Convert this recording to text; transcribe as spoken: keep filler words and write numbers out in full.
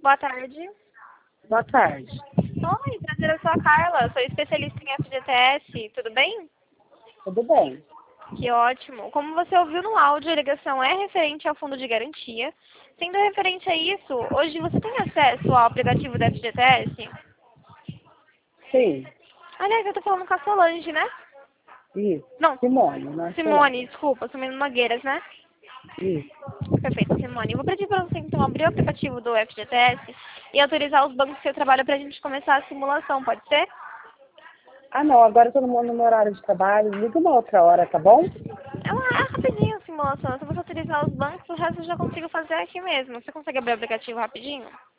Boa tarde. Boa tarde. Oi, prazer, eu sou a Carla, sou especialista em F G T S, tudo bem? Tudo bem? Que ótimo. Como você ouviu no áudio, a ligação é referente ao fundo de garantia. Sendo referente a isso, hoje você tem acesso ao aplicativo da F G T S? Sim. Aliás, eu tô falando com a Solange, né? Isso. Não, Simone, né? Simone, desculpa, Simone Nogueiras, né? Isso. Perfeito, Simone. Eu vou pedir para você, então, abrir o aplicativo do F G T S e autorizar os bancos que você trabalha para a gente começar a simulação, pode ser? Ah, não. Agora todo mundo no meu horário de trabalho. Liga uma outra hora, tá bom? É, uma, é rapidinho a simulação. Se você autorizar os bancos, o resto eu já consigo fazer aqui mesmo. Você consegue abrir o aplicativo rapidinho?